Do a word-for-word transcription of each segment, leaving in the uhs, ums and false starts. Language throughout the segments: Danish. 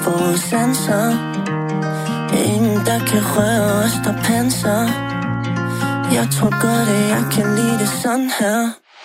vores sanser. Ingen der kan røre os, der panser. Jeg tror godt, at jeg kan lide det sådan her.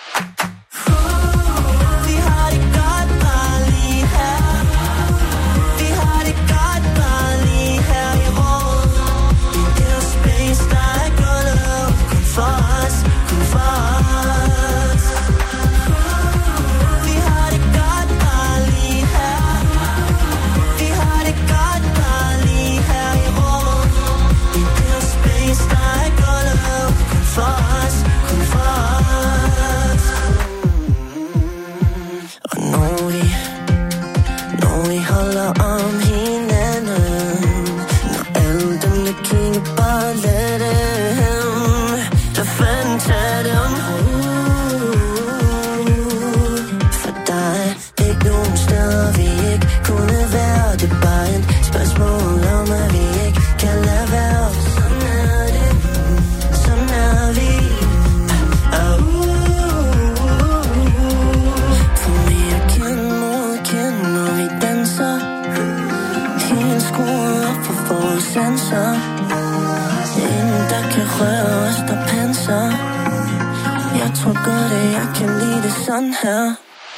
Jeg tror godt, at jeg kan lide det sådan her.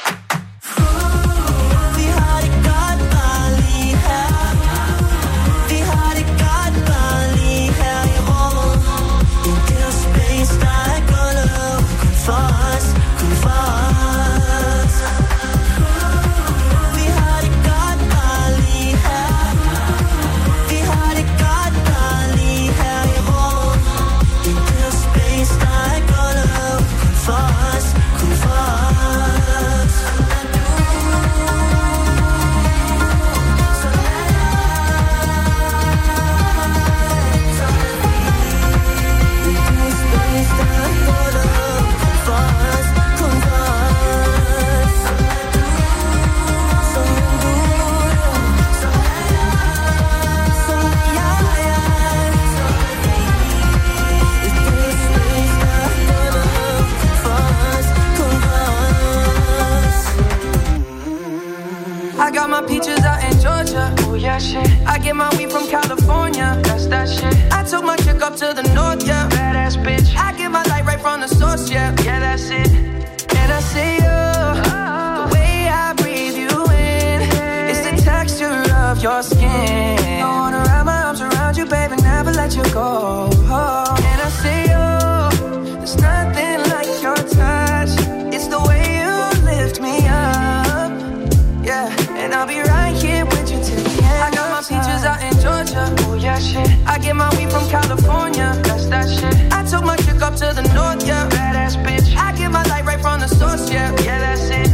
I got my peaches out in Georgia. Oh yeah, shit. I get my weed from California. That's that shit. I took my chick up to the north, yeah. Badass bitch. I get my light right from the source, yeah. Yeah, that's it. And I say, oh, the way I breathe you in, it's the texture of your skin. I wanna wrap my arms around you, baby, never let you go. Oh. And I say, oh, there's nothing like your touch. It's the way you lift me up, yeah. And I'll be right here with you till the end. I got my peaches out in Georgia. Oh yeah, shit. I get my weed from California. That's that shit. I took my chick up to the north, yeah. Badass bitch. I get my light right from the source, yeah. Yeah, that's it.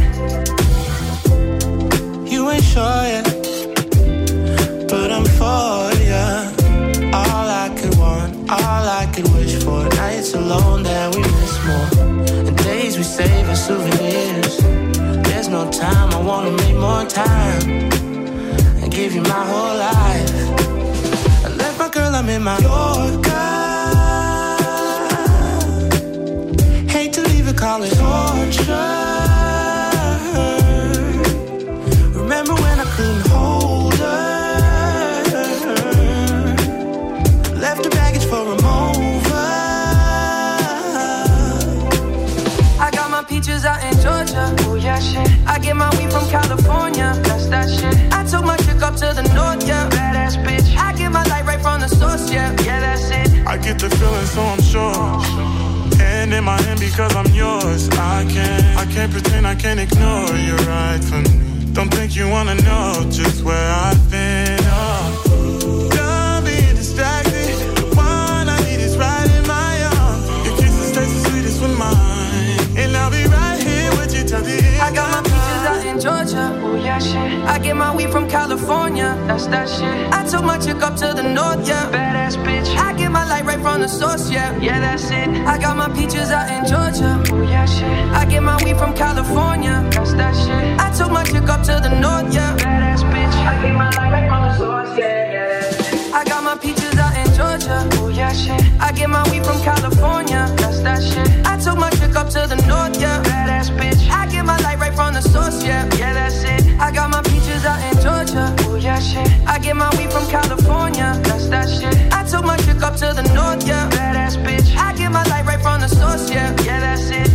You ain't sure yet, but I'm for ya. All I could want, all I could wish for. Nights alone that we miss more, and days we save as souvenirs. There's no time, I wanna make more time and give you my whole life. I left my girl, I'm in my Yorker. Hate to leave it, call it torture. Remember when I couldn't hold her? Left the baggage for a mover. I got my peaches out in Georgia. Oh yeah, shit. I get my weed from California. That's that shit. I took my chick up to the north, yeah. Badass bitch. I get my light right from the source, yeah. Yeah, that's it. I get the feeling, so I'm sure. And in my hand because I'm yours. I can't, I can't pretend, I can't ignore you right from me. Don't think you wanna know just where I've been. Oh, don't be distracted. The one I need is right in my arms. Your kisses taste the sweetest with mine, and I'll be right here with you till the end. I got my peaches out in Georgia. Oh yeah, shit. I get my weed from California. That's that shit. I took my chick up to the north, yeah. Badass bitch. I get my light right from the source, yeah. Yeah, that's it. I got my peaches out in Georgia. Oh yeah, shit. I get my weed from California. That's that shit. I took my chick up to the north, yeah. Badass bitch. I get my light right from the source, yeah. Yeah, that's it. I got my peaches out in Georgia. Oh yeah, shit. I get my weed from California. That's that shit. I took my chick up to the north, yeah. Badass bitch. I get my light right from the source, yeah. Yeah, that's it. I got my peaches out in Georgia. Oh yeah, shit. California, that's that shit. I took my chick up to the north, yeah, badass bitch. I get my light right from the source, yeah, yeah, that's it.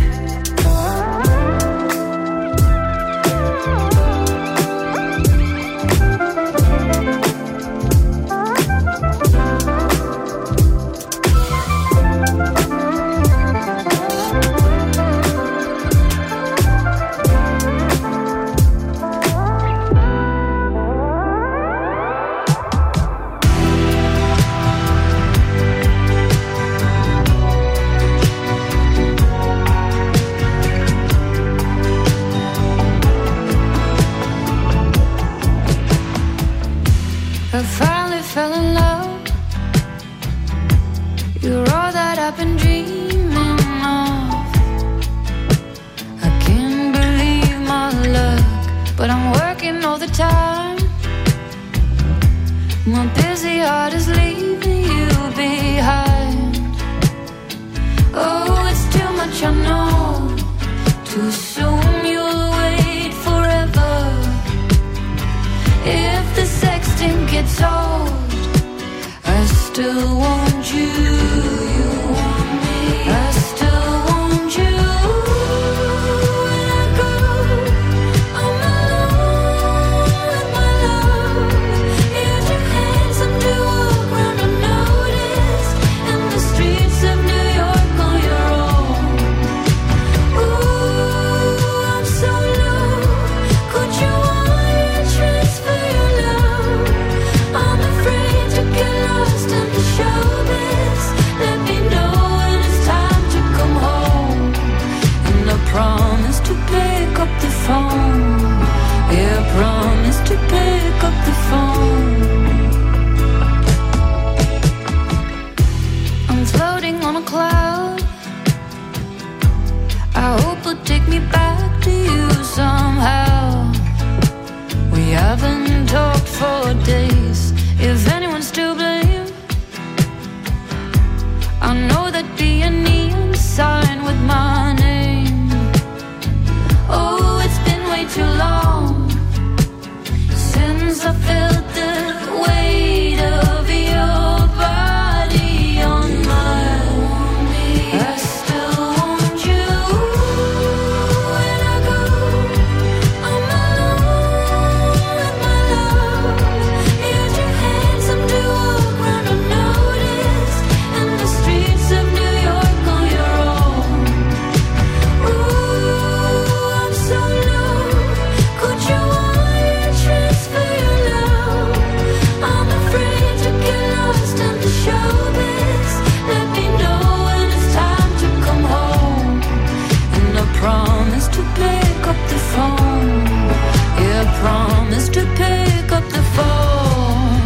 I finally fell in love. You're all that I've been dreaming of. I can't believe my luck, but I'm working all the time. My busy heart is leaving you behind. Oh, it's too much I know. Too soon you'll wait forever. If the sexting gets old, I still want you. You want me. I still want you. When I go, I'm alone with my love. You're too handsome to walk around unnoticed in the streets of New York on your own. Ooh, I'm so low. Could you wire transfer your love? I'm afraid to get lost in the showbiz. Let me know when it's time to come home. And I promise to pick up the phone. Yeah, I promise to pick up the phone. I'm floating on a cloud. I hope it'll take me back to you somehow. We haven't talked for days. If anyone's to blame, I know there'd be a neon sign with my name. Oh, it's been way too long since I felt the weight of your body on mine. I still want you. When I go, I'm alone with my love. You're too handsome to walk around unnoticed in the streets of New York on your own. Ooh, I'm so low. Could you wire transfer your love? I'm afraid to get lost in the showbiz. Let me know when it's time to come home. And I promise to pick up the phone. Yeah, I promise to pick up the phone.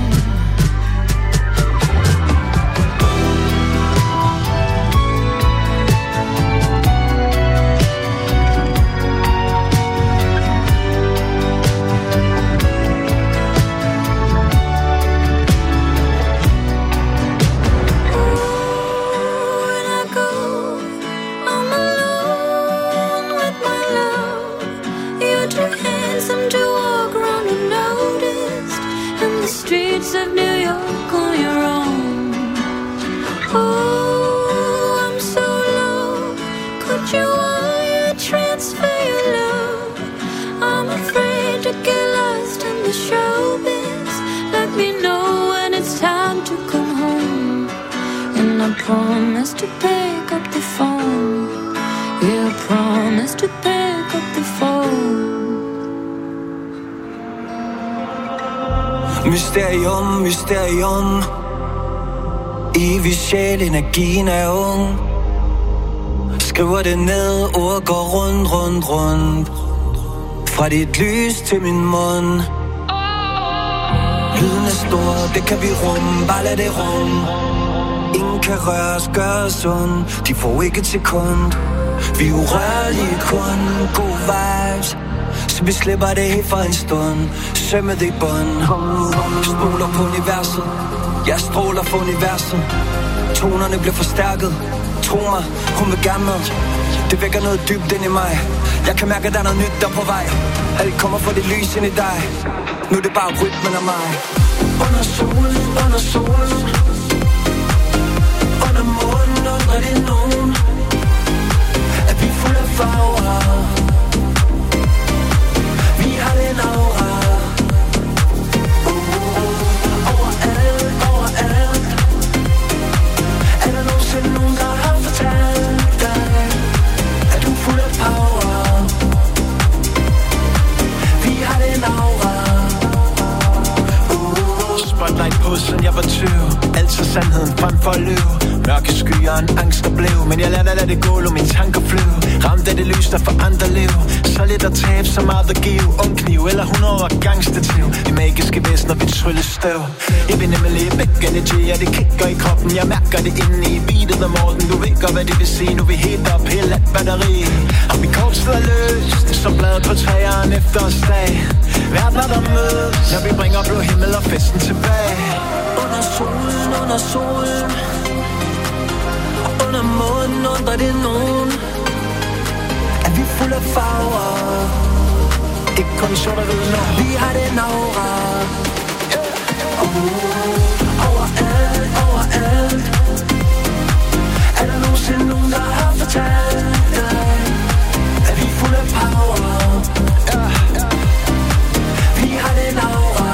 When I go, I'm alone with my love. You're too handsome to walk around unnoticed in the streets of New York on your own. Oh, I'm so low. Could you wire transfer your love? I'm afraid to get lost in the showbiz. Let me know when it's time to come home. And I promise to pick up the phone. Yeah, I promise to pick up the phone. Mysterium, mysterium. Evig sjæl, energien er ung. Skriver det ned, ord går rundt, rundt, rundt. Fra dit lys til min mund. Lyden er stor, det kan vi rumme, bare lad det rumme. Ingen kan røre os, gør os ondt. De får ikke et sekund. Vi er urørlige kun, god vibes. Så vi slipper det helt for en stund. Sømmet i bund. Spoler på universet. Jeg stråler for universet. Tonerne bliver forstærket. Tro mig, hun vil gerne med. Det vækker noget dybt ind i mig. Jeg kan mærke, at der er noget nyt der på vej. Alt kommer fra det lys ind i dig. Nu er det bare rytmen af mig. Under solen, under solen, under månen, under det nogen, at vi er fuld af farver. Vi har den aura. uh, Overalt, overalt. Er der nogensinde nogen, der har fortalt dig, at du er fuld af power? Vi har den aura. Spotlight på, siden jeg var tyve. Altid sandheden frem for at lyve. Mørke skyer og en angst der blev. Men jeg lader lade det gå, lå mine tanker flyve. Ramt af det lys, der forandrer liv. Så lidt at tabe, så meget at give. Ung kniv eller hundrede år gangstativ. De magiske væsener, vi trylle støv. Jeg vil nemlig big energy, og det kicker i kroppen. Jeg mærker det inde i beatet om morgen. Du ved godt, hvad det vil sige. Nu vi helt op, helt let batteri. Og vi korpset er løst, som bladet på træerne efter os dag. Verdener der mødes, når vi bringer blå himmel og festen tilbage. Under solen, under solen, under månen, under det nogen, er vi fuld af farver. Ikke kun sort og hvid, når vi har den aura. uh, Overalt, overalt. Er der nogensinde nogen, der har fortalt dig, at vi er fuld af power? Vi har den aura.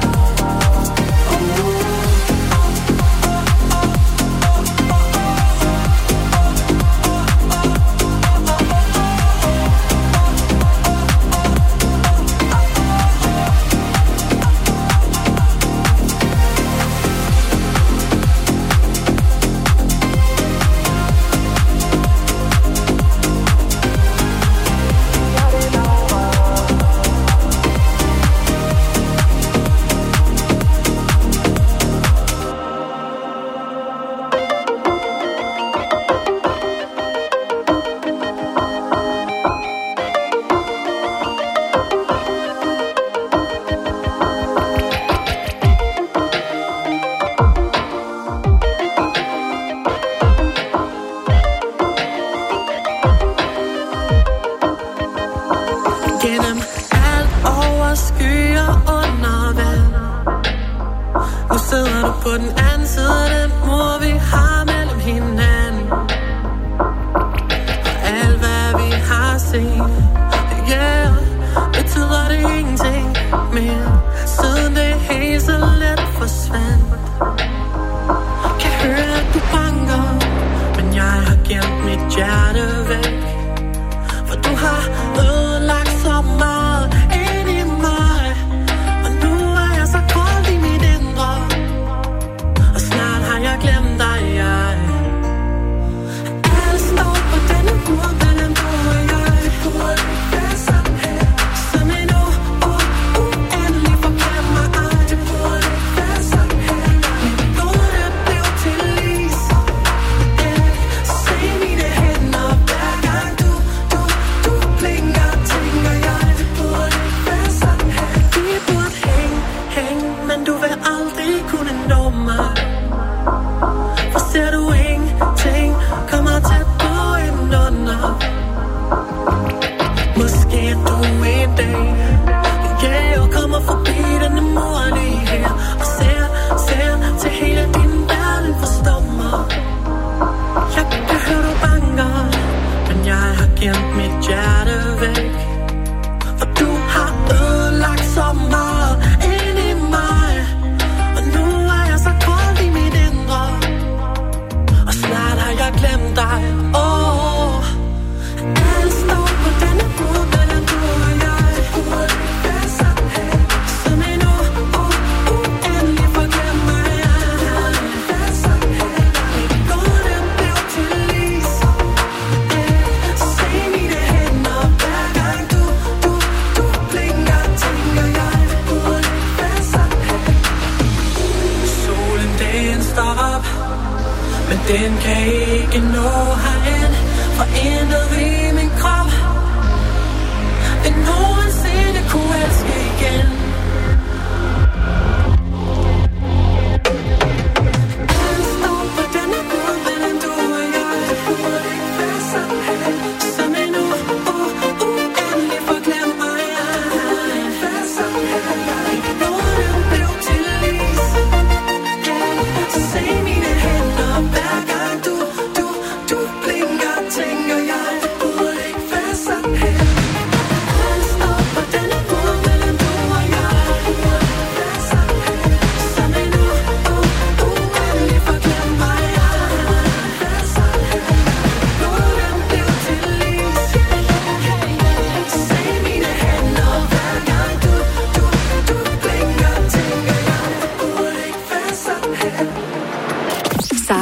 Den kan ikke nå herind, for intet ved min krop vil nogensinde kunne elske igen. Alt står på denne måde mellem du og jeg. Du må ikke være sådan her, som en u, u, uendelig forglemmer jeg. Være sådan her, når det blev til is.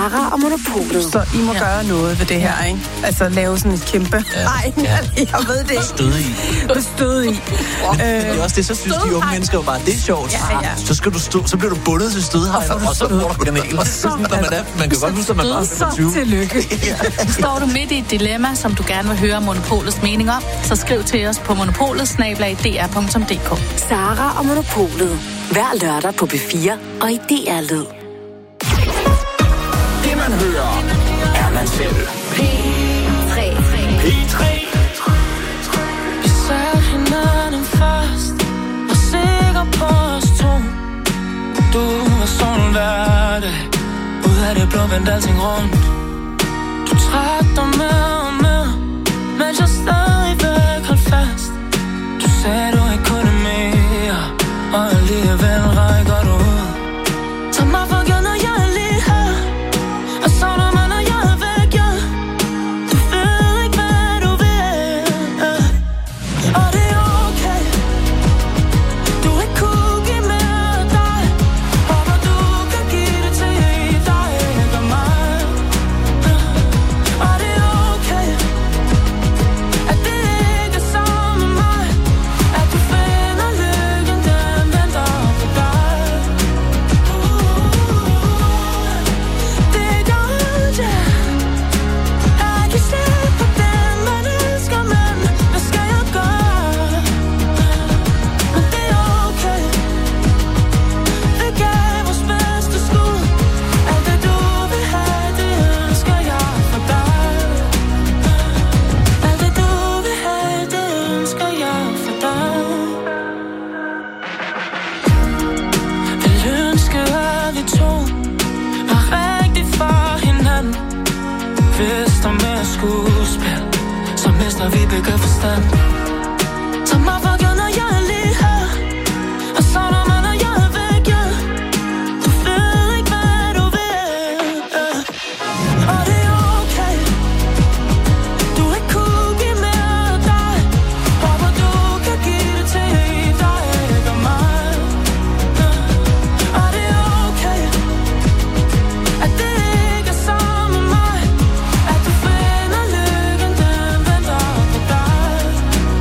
Sara og Monopolet. Så I må ja. gøre noget ved det her, ikke? Altså lave sådan et kæmpe... Nej, ja. ja. jeg ved det ikke. Støde i. Støde i. Øh, det er også det, så synes de unge mennesker jo bare, det er sjovt. Ja, ja. Så, skal du stå, så bliver du bundet til stødhegn, og så får du kanel. Og så, man, er, man kan godt huske, at man bare er femogtyve. Så tillykke. Ja. Står du midt i et dilemma, som du gerne vil høre Monopolets mening om, så skriv til os på monopolet snabel-a d r punktum d k. Sara og Monopolet. Hver lørdag på B fire og i D R-lyd. Det man hører, er man selv. P tre. P tre. Vi satte hinanden først, var sikker på os to. Du var sådan hverdag, ud af det blå vendte alting rundt. Du trak dig med og med, mens jeg stadigvæk holdt fast. Du sagde du ikke kunne mere, og alligevel rækker du ud. Tag mig for givet, når jeg er lige her, og savner mig, når jeg er væk, ja. Du ved ikke, hvad du vil, ja. Og det er okay, du ikke kunne give mere af dig. Håber du kan give det til dig, ikke af mig, ja. Og det er okay, at det ikke er sammen med mig, at du finder lykken, den venter på dig. Det er godt, ja. Jeg kan se på den, man elsker, men hvad skal jeg gøre? Men det er okay, vi gav vores bedste skud. Alt det du vil have, det ønsker jeg for dig. Alt det du vil have, det ønsker jeg for dig. Vil ønske, at vi to var rigtig for hinanden. Hvis der mere skuespil, så mister vi begge forstand. Tag mig for givet, når jeg er lige her, og savner mig, når jeg er væk, ja. Du ved ikke, hvad du vil, ja. Og det er okay, du ikke kunne give mere af dig. Håber du kan give det til dig, ikke af mig, ja. Og det er okay, at det ikke er sammen med mig, at du finder lykken, den venter på dig.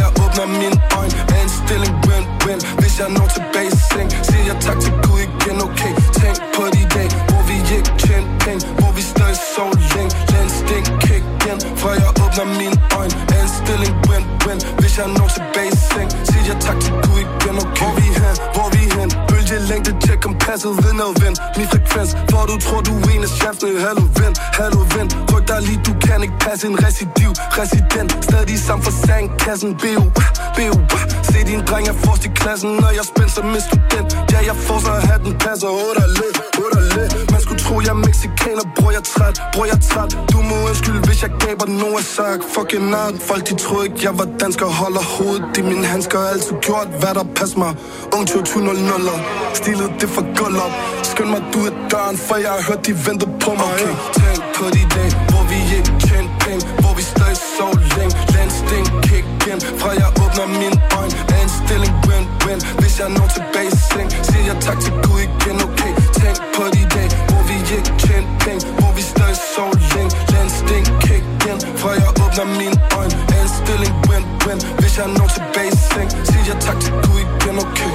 jeg åbner mine øjne, er en stilling win-win. Hvis jeg når tilbage i seng, siger jeg tak til Gud igen, okay. Tænk på de dage, hvor vi ikke tjente penge, hvor vi stadig sov længe. Lad en stik kick igen, fra jeg åbner mine øjne, er en stilling win-win. Hvis jeg når tilbage i seng, siger jeg tak til Gud igen, okay. Hvor vi hen, hvor vi hen, bølgelængde, tjek kompasset ved noget ven. Min frekvens, for du tror du er en af chancene. Hallo ven, hallo ven, ryk dig lige, du kan ikke passe en residiv. Resident, stadig sammen for sandkassen. B O, B O, se din dreng er forrest i klassen. Når jeg spænder som en student, ja jeg får så at have den passer. Odderle, odderle, man skulle tro jeg er mexikaner. Bror jeg træt, bror jeg træt. Du må undskylde, hvis jeg gaber nogen af sagt. Fucking nart, folk de troede ikke jeg var dansker. Holder hovedet i mine handsker, har altid gjort hvad der passer mig. Ung tyve nul nul, stilet det for guld op. Skynd mig du er døren, for jeg har hørt de venter på mig. Okay, tænk på de dage, hvor vi ikke tjente penge, hvor vi stadig sov længe. Lad en sting kick igen, fra jeg åbner mine øjne, er en stilling win-win. Hvis jeg når tilbage i seng, siger jeg tak til Gud igen, okay. Tænk på de dage, hvor vi ikke tjente penge, hvor vi stadig sov længe. Lad en sting kick igen, fra jeg åbner mine øjne, er en stilling win-win. Hvis jeg når tilbage i seng, siger jeg tak til Gud igen, okay.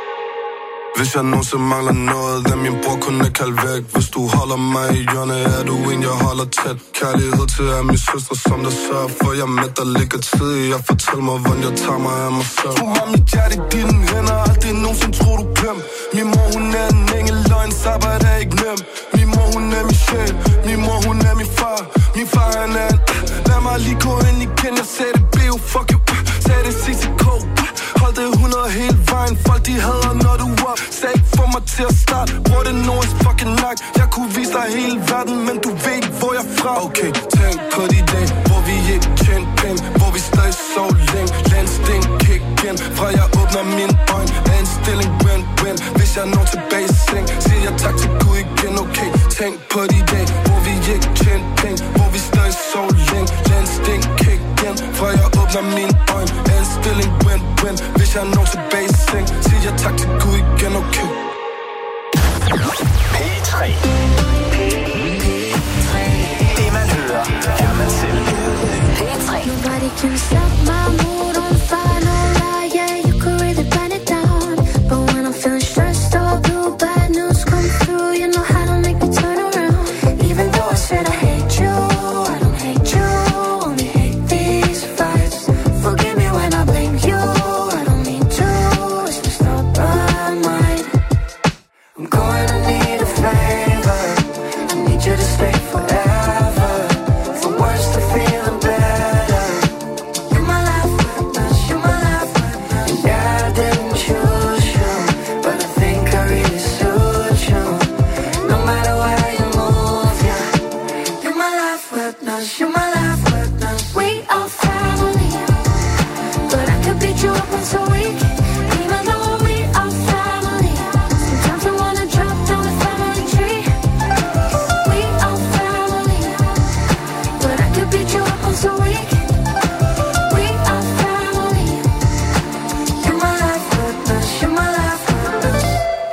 Hvis jeg nogensinde mangler noget, lad min bror kun ikke kalde væk. Hvis du holder mig i hjørnet, er du en, jeg holder tæt. Kærlighed til af min søstre, som der sørger for, jeg med der ligger tid i. Jeg fortæller mig, hvordan jeg tager mig af mig selv. Du har mit hjerte i dine hænder, aldrig nogensinde tror du glem. Min mor, hun er en engel, og en sabbat er ikke nem. Min mor, hun er min sjæl, min mor, hun er min far. Min far, han er en lad mig lige gå ind igen, jeg sagde det B O, fuck you. Sagde det C C K, hold det hundrede hele vejen. Folk de hader, når du er sag for mig til at starte. Bror det Nords fucking nak. Jeg kunne vise dig hele verden, men du ved ikke hvor jeg er fra. Okay, tænk på de dage, hvor vi ikke tjente penge, hvor vi stadig sov længe. Lad en sting kick igen, fra jeg åbner mine øjne, er en stilling win-win. Hvis jeg når tilbage i seng, siger jeg tak til Gud igen, okay. Tænk på de dage, hvor vi ikke tjente penge, hvor vi stadig sov længe. Lad en sting kick igen, fra jeg åbner mine øjne, er en stilling win-win. Hvis jeg når tilbage i seng, siger jeg tak til Gud igen, okay. P tre. Det man hører, er man selv. P tre. Nobody can stop my mood on fire, no lie, yeah, you could really burn it down. But when I'm feeling stressed or blue, bad news come through, you know how to make me turn around. Even though I said I hate you, I don't hate you, only hate these fights. Forgive me when I blame you, I don't mean to, it's just not my mind. I'm going to need a favor, I need you to stay forever, for worse to feeling better. You're my life witness, you're my life witness. And yeah, I didn't choose you, but I think I really suit you. No matter where you move, yeah. You're my life witness, you're my life witness. We are family, but I could beat you up once a week. Even though we are family, sometimes I wanna drop down the family tree. We are family, but I could beat you up once a week. We are family. You're my life witness, you're my life witness.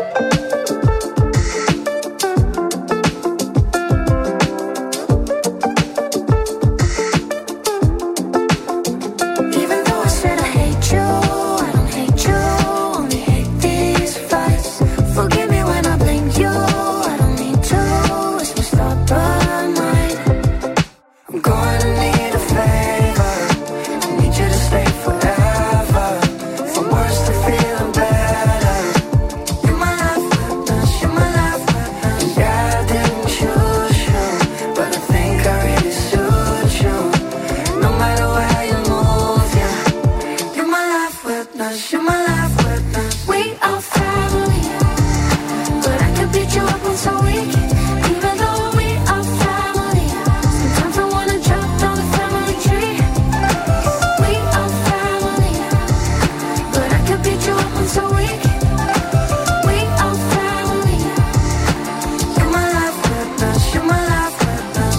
Even though I said I hate you, I don't hate you, only hate these fights. Forgive me when I blame you, I don't mean to, it's my stubborn mind. I'm going to need a favor, I need you to stay forever, for worse to feeling better. You're my life witness, you're my life witness. And yeah, I didn't choose you, but I think I really suit you. No matter where you move, yeah. You're my life witness, you're my life witness. We are family, but I could beat you up once a week. Even though we are family, sometimes I wanna drop down the family tree. We are family, but I could beat you up once a week. We are family. You're my life witness, you're my life witness.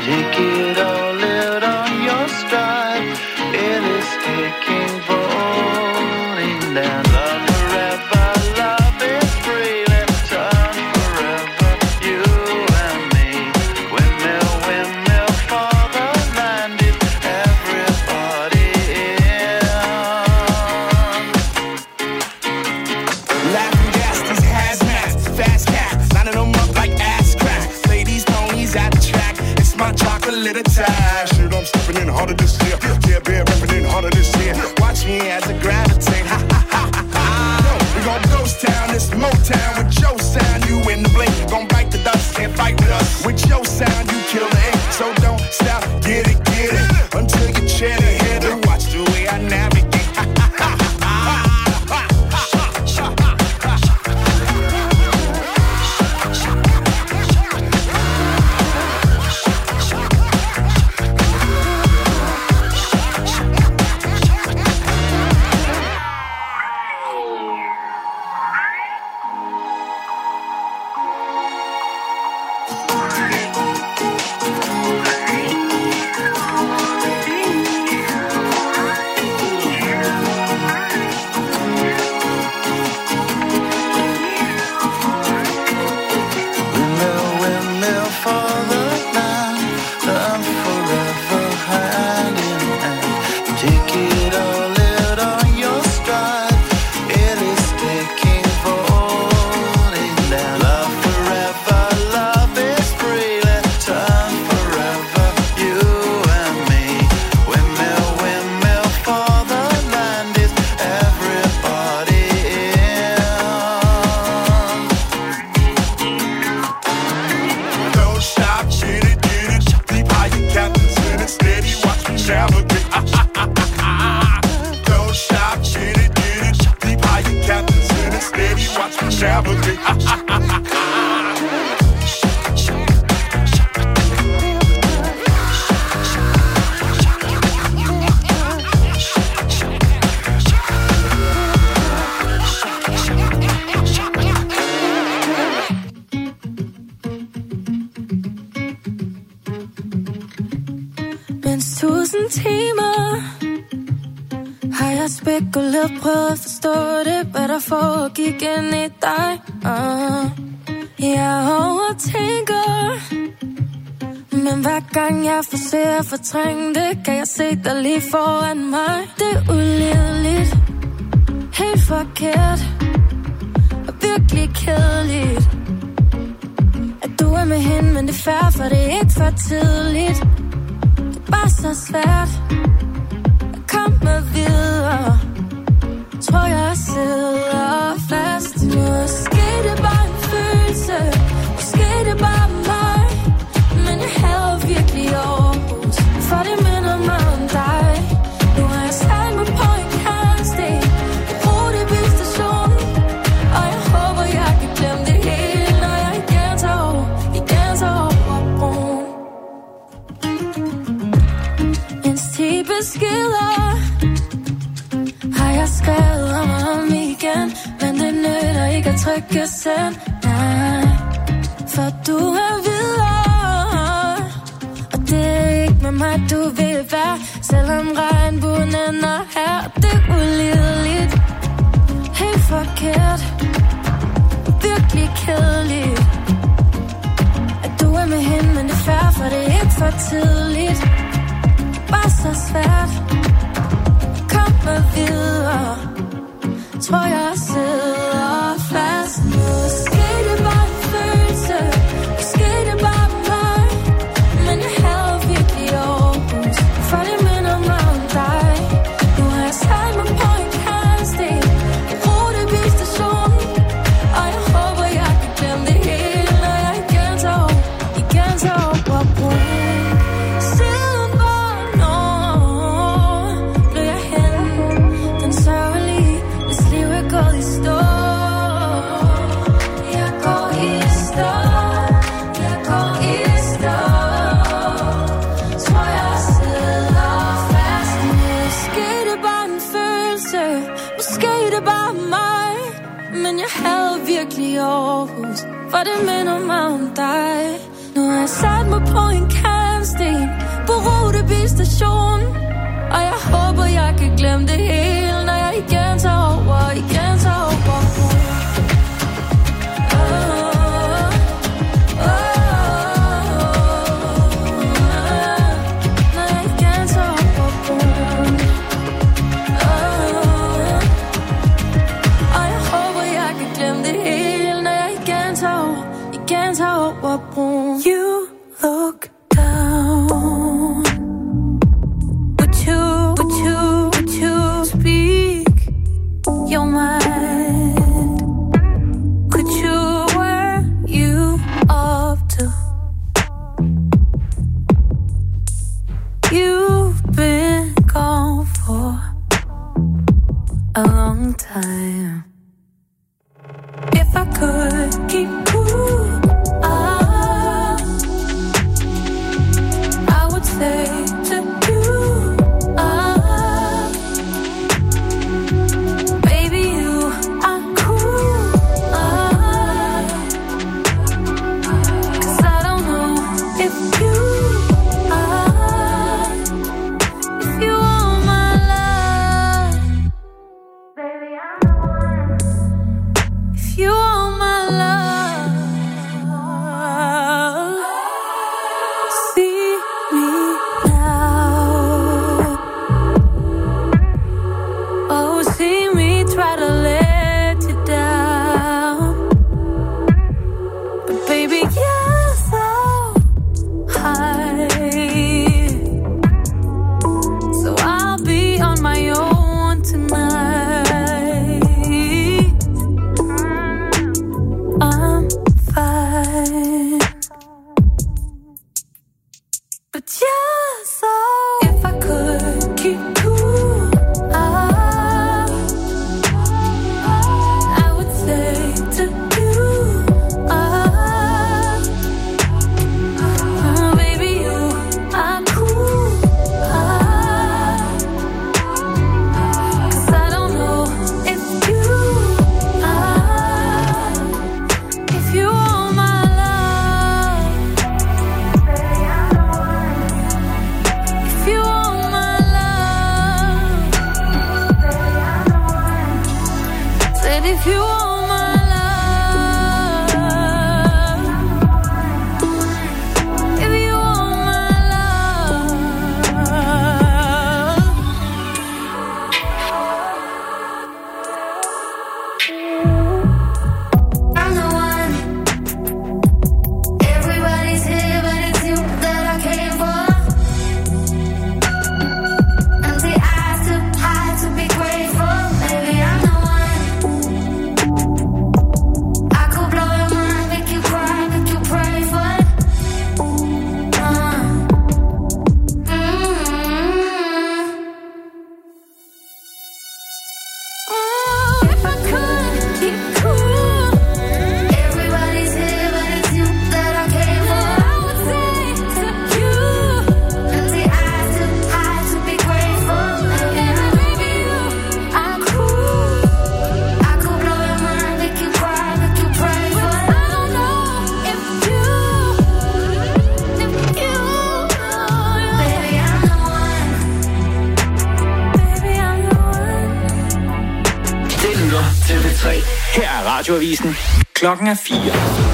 Take it all out on your stride. It is taking falling down. Love forever, love is free. Let's turn forever, you and me. Windmill, windmill for the land. Is everybody in? Laughing gas, these hazmats, fast cats, lining them up like ass crack. Play these ponies at the track. It's my chocolate attack. Shit, I'm stepping in harder this year. Yeah, bear repping in harder this year. Watch me as I gravitate. Ha ha ha ha ha. Yo, we gon' ghost town, this Motown with your sound. You in the blink, gon' bite the dust, can't fight with us. With your sound, you kill the ink. So don't stop, get it, get it, until you chin it, hit it. Watch the way I navigate. Ha ha ha ha. Windmill, windmill for the land. Love forever, hand in hand. Take it all out on your stride. It is taking falling down. Love forever, love is free. Let's turn forever, you and me. Windmill, windmill for the land. Is everybody in? Don't stop, get it, get it. Deep higher captains in it, steady, watch me navigate. Ah, ah, ah, ah, ah. Don't stop, get it, get it. Deep higher captains in it, steady, watch me navigate. Ah, ah, ah, ah, ah. Mens tusind timer har jeg spekuleret, prøvet at forstå det, hvad der foregik ind i dig. uh. Jeg overtænker, men hver gang jeg forsøger at fortrænge det, kan jeg se dig lige foran mig. Det er ulideligt, helt forkert og virkelig kedeligt, at du er med hende, men det er fair, for det er ikke for tidligt. Bare så svært at komme videre. Tror jeg sidder fast. Måske det er bare en følelse, måske det er bare mig, men jeg hader virkelig Aarhus, for det minder mig om dig. Nu har jeg sat mig på en kærsten, jeg bruger det bilstationen, og jeg håber jeg kan glemme det hele, når jeg igen tager over, igen tager over broen. Mens ti beskeder har jeg skrevet om og om igen, men det nytter ikke at trykke send. Nej, for du er videre, og det er ikke med mig du vil være, selvom regnbuen ender her. Det er ulideligt, helt forkert, virkelig kedeligt, at du er med hende, men det er fair, for det er ikke for tidligt. Bare så svært, kom mig videre. Tror jeg sidder fast. Måske det er bare en følelse, måske det er bare mig, men jeg hader virkelig Aarhus, for det minder mig om dig. Nu har jeg sat mig på en kærsten, jeg bruger det bilstationen, og jeg håber jeg kan glemme det hele, når jeg igen tager over, igen tager over broen. Aarhus, for det minder mig om dig. Nu har jeg sat mig på en kærsten, station. Og jeg håber, jeg kan glemme det hele, når jeg igen tager over, igen tager over. You look down. Would you, would you, would you speak your mind? Could you, where you off to? You've been gone for a long time. If I could keep cool, say to you, ah, baby, you are cool, ah, 'cause I don't know if you are, if you want my love, baby, I'm the one, if you want my love, see me now. Oh, see me try to let you down, but baby, you're so high, so I'll be on my own tonight. I'm fine, but you're so. If I could keep cool, ah, I would say to you, ah, oh, baby, you are cool, ah, 'cause I don't know if you are, if you want my love, baby, I'm the one. If you want my love, baby, I'm the one. Said if you want my love, if you want my love, I'm the one. Everybody's here, but it's you that I came for. Empty eyes too high to be grateful. Maybe I'm the one. I could blow your mind, make you cry, make you pray for it. Uh. Mm-hmm. Oh, if I could keep cool. Everybody's here, but it's you that I came for. I would say to you, empty eyes too high to be grateful. And baby, you are cool. I could blow your mind, make you cry, make you pray for it. I don't know if you, if you, baby, I'm the one. Baby, I'm the one. Det lyder til P tre. Her er Radioavisen. Klokken er fire.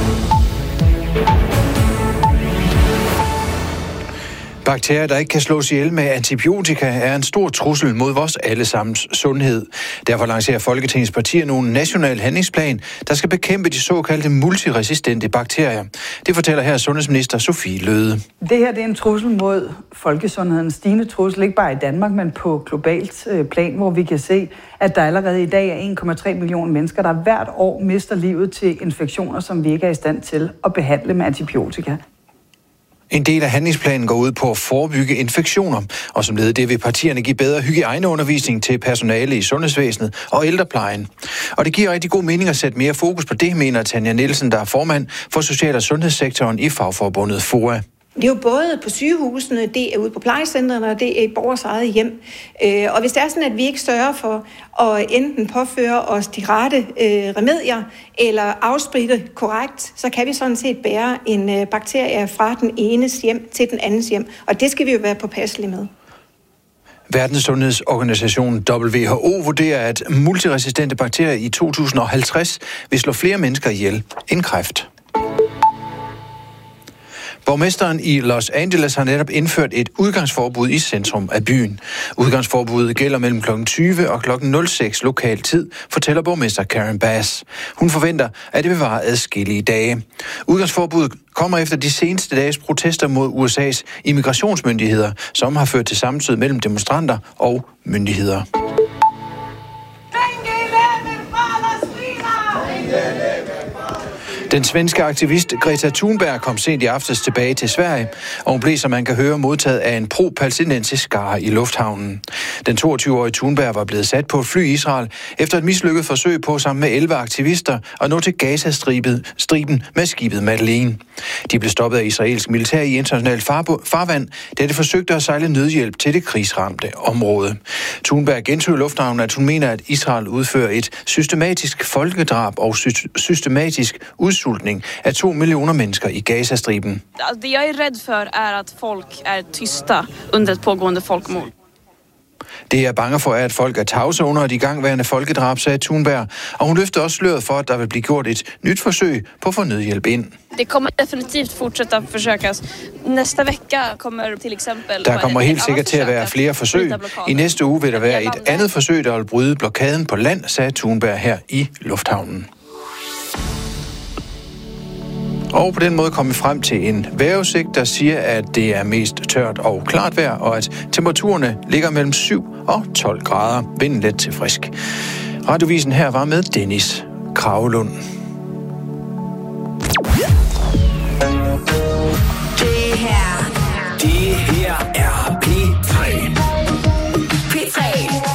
Bakterier, der ikke kan slås ihjel med antibiotika, er en stor trussel mod vores allesammens sundhed. Derfor lancerer Folketingets partier nu en national handlingsplan, der skal bekæmpe de såkaldte multiresistente bakterier. Det fortæller her sundhedsminister Sophie Løhde. Det her det er en trussel mod folkesundheden, en stigende trussel, ikke bare i Danmark, men på globalt plan, hvor vi kan se, at der allerede i dag er en komma tre millioner mennesker, der hvert år mister livet til infektioner, som vi ikke er i stand til at behandle med antibiotika. En del af handlingsplanen går ud på at forebygge infektioner, og som led i det vil partierne give bedre hygiejneundervisning til personale i sundhedsvæsenet og ældreplejen. Og det giver rigtig god mening at sætte mere fokus på det, mener Tanja Nielsen, der er formand for social- og sundhedssektoren i fagforbundet F O A. Det er jo både på sygehusene, det er ude på plejecentrene, og det er i borgers eget hjem. Øh, og hvis det er sådan, at vi ikke sørger for at enten påføre os de rette øh, remedier, eller afspritte korrekt, så kan vi sådan set bære en øh, bakterie fra den enes hjem til den andens hjem. Og det skal vi jo være påpasselige med. Verdenssundhedsorganisationen W H O vurderer, at multiresistente bakterier i to tusind og halvtreds vil slå flere mennesker ihjel end kræft. Borgmesteren i Los Angeles har netop indført et udgangsforbud i centrum af byen. Udgangsforbuddet gælder mellem klokken tyve og klokken nul seks lokal tid, fortæller borgmester Karen Bass. Hun forventer, at det vil vare adskillige dage. Udgangsforbuddet kommer efter de seneste dages protester mod U S A's immigrationsmyndigheder, som har ført til sammenstød mellem demonstranter og myndigheder. Den svenske aktivist Greta Thunberg kom sent i aftes tilbage til Sverige, og hun blev, som man kan høre, modtaget af en pro-palæstinensisk skare i lufthavnen. Den toogtyve-årige Thunberg var blevet sat på et fly i Israel efter et mislykket forsøg på sammen med elleve aktivister at nå til Gaza-striben med skibet Madeleine. De blev stoppet af israelsk militær i internationalt farvand, da det forsøgte at sejle nødhjælp til det krigsramte område. Thunberg gentog i lufthavnen, at hun mener, at Israel udfører et systematisk folkedrab og sy- systematisk udsultning af to millioner mennesker i Gazastriben. Det jeg er rädd för er at folk er tysta under et pågående folkmord. Det jeg er bange for er, at folk er tavse under et igangværende folkedrab, sagde Thunberg, og hun løftede også sløret for, at der vil blive gjort et nyt forsøg på at få nødhjælp ind. Det kommer definitivt fortsætte at forsøges. Næste vecka kommer til eksempel... Der kommer helt sikkert til at være flere forsøg. I næste uge vil der være et andet forsøg, der vil bryde blokaden på land, sagde Thunberg her i lufthavnen. Og på den måde kommer vi frem til en vejrudsigt, der siger, at det er mest tørt og klart vejr, og at temperaturerne ligger mellem syv og tolv grader. Vinden let til frisk. Radiovisen her var med Dennis Kragelund. Det her, det her er P tre. P tre.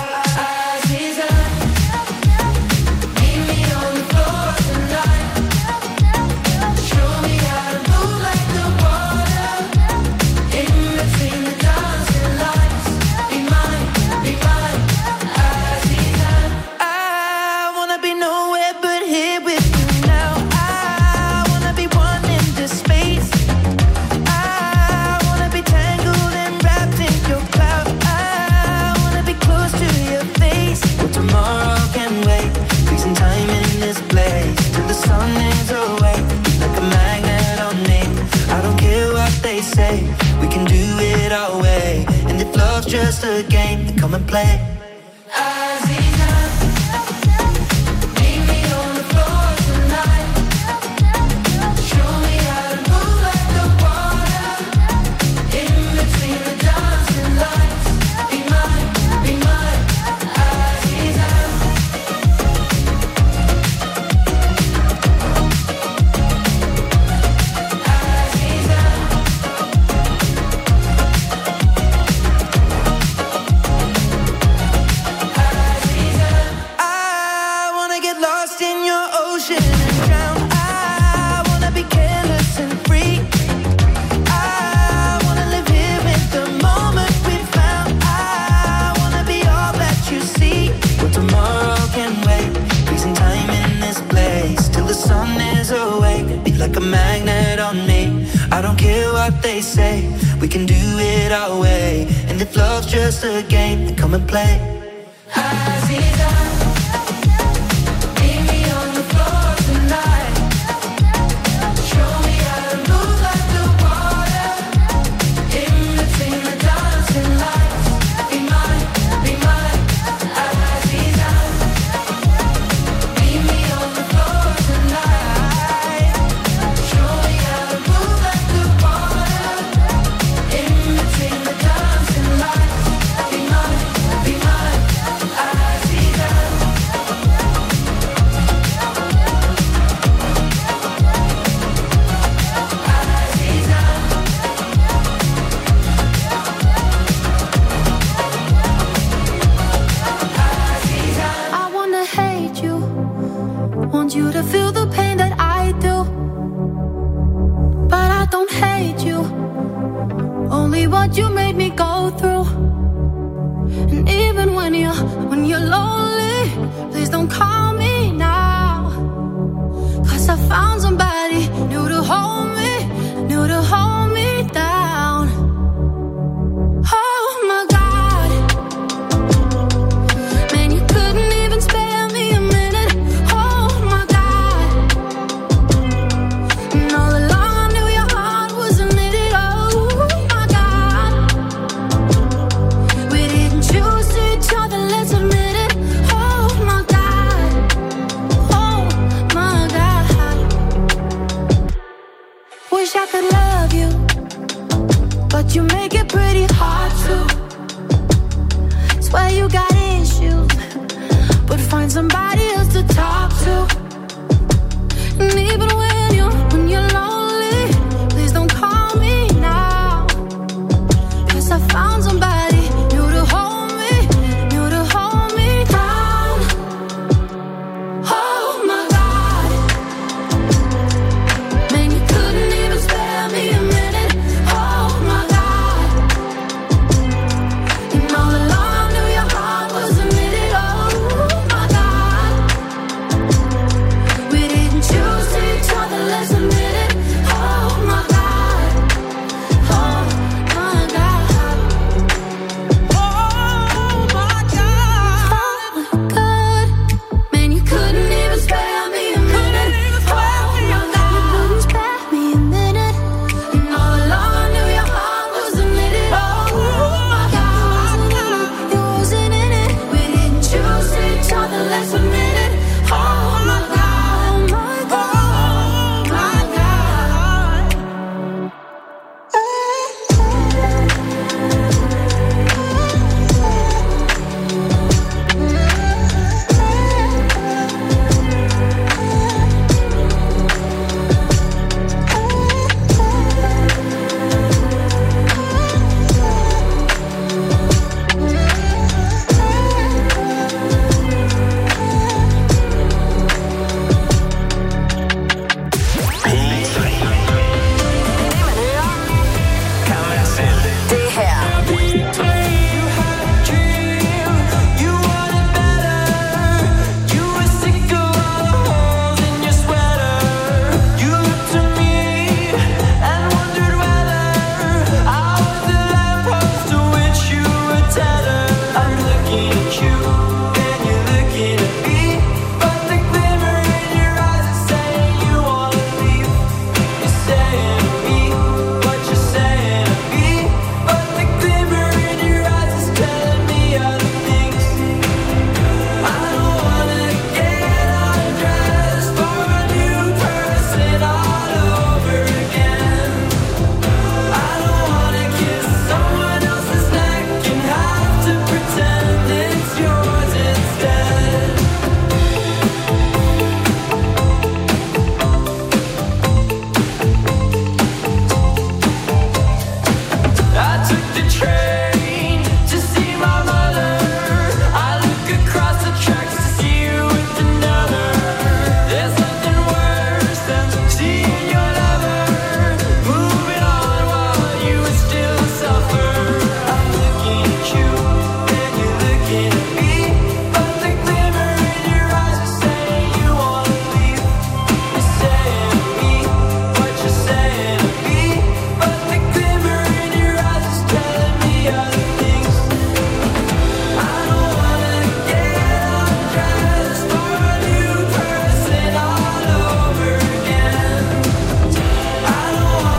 Just a game, come and play. Like a magnet on me. I don't care what they say. We can do it our way. And if love's just a game, then come and play. made me go through. And even when you're, when you're lonely, please don't call me now. Cause I found somebody new to hold me, new to hold me down. Oh my God, man, you couldn't even spare me a minute. Oh my God, and all along I knew your heart wasn't in it. Oh my God, we didn't choose each other, let's admit it. Oh my God, oh my God. Wish I could love you, but you make it pretty hard to. Swear you got issues, but find somebody else to talk to. And even when you're, when you're lonely, please don't call me now. Cause I found somebody new to hold me, new to hold me down. Oh my God, man, you couldn't even spare me a minute. Oh my God, and all along I knew your heart wasn't in it. Oh my God, we didn't choose each other, let's admit it. Oh my God, oh my God, oh my God, oh my God, man, you couldn't even spare me a minute. Oh my God, you couldn't spare me a minute. And all along I knew your heart wasn't in it. Oh my God, it wasn't in it. We didn't choose each other, let's admit it. Oh my God, oh my God, oh my God. Det her. I took the train.